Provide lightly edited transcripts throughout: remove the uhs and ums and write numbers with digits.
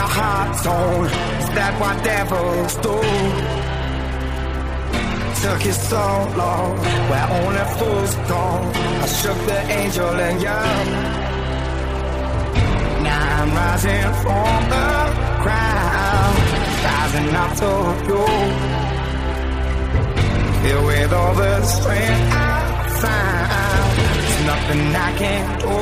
your heart zone. Is that what devils do? Took you so long, where only fools go. I shook the angel in you. Now I'm rising from the ground, rising up to you. Filled with all the strength I found, there's nothing I can't do.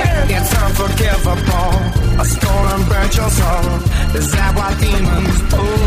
A stone and burnt your soul. Is that what demons do?